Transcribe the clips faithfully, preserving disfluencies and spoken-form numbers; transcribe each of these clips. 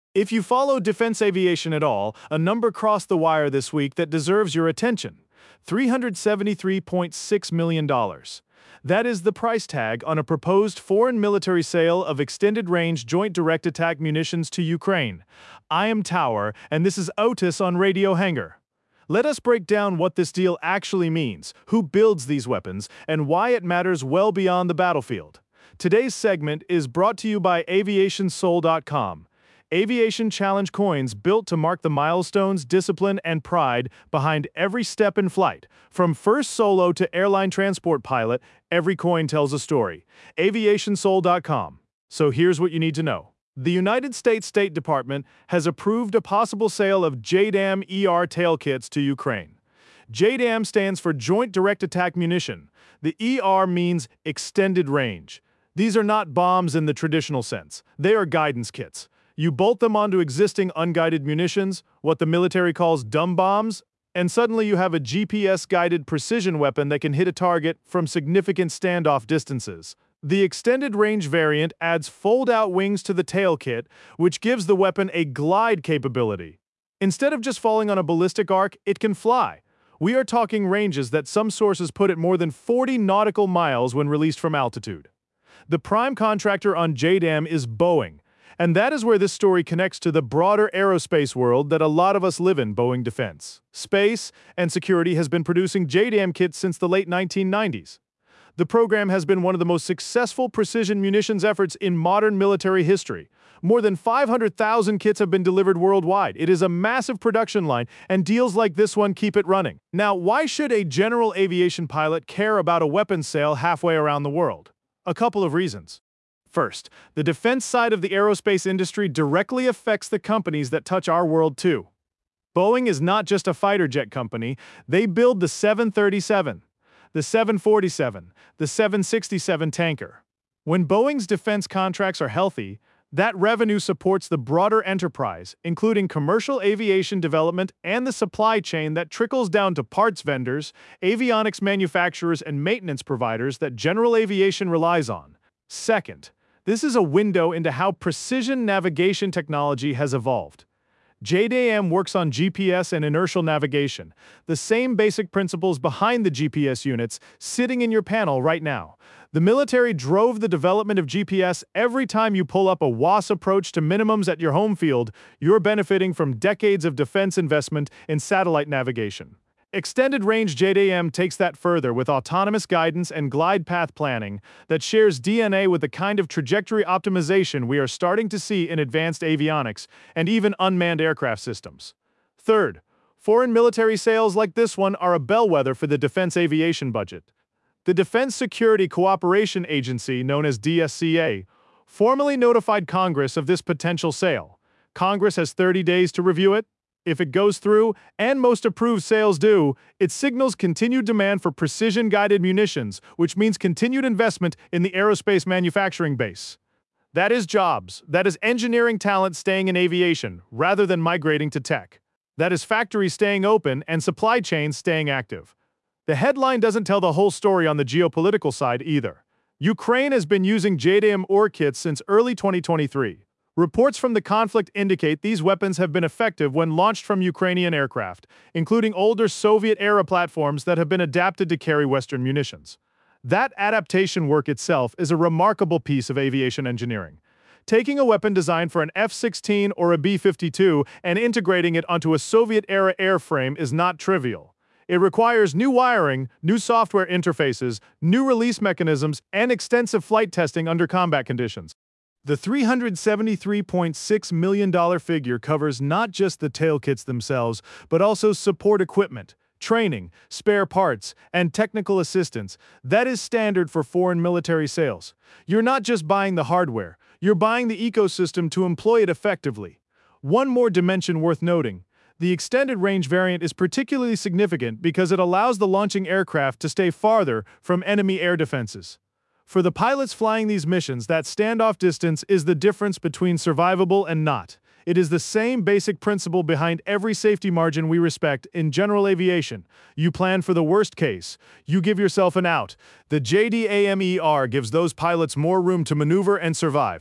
If you follow defense aviation at all, a number crossed the wire this week that deserves your attention: three hundred seventy-three point six million dollars. That is the price tag on a proposed foreign military sale of extended-range Joint Direct Attack munitions to Ukraine. I am Tower, and this is Otis on Radio Hangar. Let us break down what this deal actually means, who builds these weapons, and why it matters well beyond the battlefield. Today's segment is brought to you by aviation soul dot com. Aviation Challenge coins built to mark the milestones, discipline, and pride behind every step in flight. From first solo to airline transport pilot, every coin tells a story. aviation soul dot com. So here's what you need to know. The United States State Department has approved a possible sale of J DAM E R tail kits to Ukraine. J DAM stands for Joint Direct Attack Munition. The E R means extended range. These are not bombs in the traditional sense. They are guidance kits. You bolt them onto existing unguided munitions, what the military calls dumb bombs, and suddenly you have a G P S-guided precision weapon that can hit a target from significant standoff distances. The extended range variant adds fold-out wings to the tail kit, which gives the weapon a glide capability. Instead of just falling on a ballistic arc, it can fly. We are talking ranges that some sources put at more than forty nautical miles when released from altitude. The prime contractor on J DAM is Boeing. And that is where this story connects to the broader aerospace world that a lot of us live in. Boeing Defense, Space, and Security has been producing J DAM kits since the late nineteen nineties. The program has been one of the most successful precision munitions efforts in modern military history. More than five hundred thousand kits have been delivered worldwide. It is a massive production line, and deals like this one keep it running. Now, why should a general aviation pilot care about a weapons sale halfway around the world? A couple of reasons. First, the defense side of the aerospace industry directly affects the companies that touch our world too. Boeing is not just a fighter jet company. They build the seven thirty-seven, the seven forty-seven, the seven sixty-seven tanker. When Boeing's defense contracts are healthy, that revenue supports the broader enterprise, including commercial aviation development and the supply chain that trickles down to parts vendors, avionics manufacturers, and maintenance providers that general aviation relies on. Second, this is a window into how precision navigation technology has evolved. J DAM works on G P S and inertial navigation, the same basic principles behind the G P S units sitting in your panel right now. The military drove the development of G P S. Every time you pull up a W A S approach to minimums at your home field, you're benefiting from decades of defense investment in satellite navigation. Extended Range J DAM takes that further with autonomous guidance and glide path planning that shares D N A with the kind of trajectory optimization we are starting to see in advanced avionics and even unmanned aircraft systems. Third, foreign military sales like this one are a bellwether for the defense aviation budget. The Defense Security Cooperation Agency, known as D S C A, formally notified Congress of this potential sale. Congress has thirty days to review it. If it goes through, and most approved sales do, it signals continued demand for precision-guided munitions, which means continued investment in the aerospace manufacturing base. That is jobs. That is engineering talent staying in aviation, rather than migrating to tech. That is factories staying open and supply chains staying active. The headline doesn't tell the whole story on the geopolitical side either. Ukraine has been using J DAM E R kits since early twenty twenty-three. Reports from the conflict indicate these weapons have been effective when launched from Ukrainian aircraft, including older Soviet-era platforms that have been adapted to carry Western munitions. That adaptation work itself is a remarkable piece of aviation engineering. Taking a weapon designed for an F sixteen or a B fifty-two and integrating it onto a Soviet-era airframe is not trivial. It requires new wiring, new software interfaces, new release mechanisms, and extensive flight testing under combat conditions. The three hundred seventy-three point six million dollars figure covers not just the tail kits themselves, but also support equipment, training, spare parts, and technical assistance. That is standard for foreign military sales. You're not just buying the hardware, you're buying the ecosystem to employ it effectively. One more dimension worth noting. The extended range variant is particularly significant because it allows the launching aircraft to stay farther from enemy air defenses. For the pilots flying these missions, that standoff distance is the difference between survivable and not. It is the same basic principle behind every safety margin we respect in general aviation. You plan for the worst case. You give yourself an out. The J DAM E R gives those pilots more room to maneuver and survive.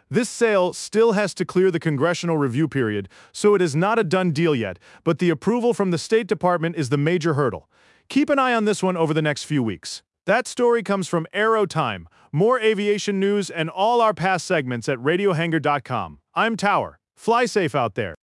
This sale still has to clear the congressional review period, so it is not a done deal yet, but the approval from the State Department is the major hurdle. Keep an eye on this one over the next few weeks. That story comes from Aero Time. More aviation news and all our past segments at radio hangar dot com. I'm Tower. Fly safe out there.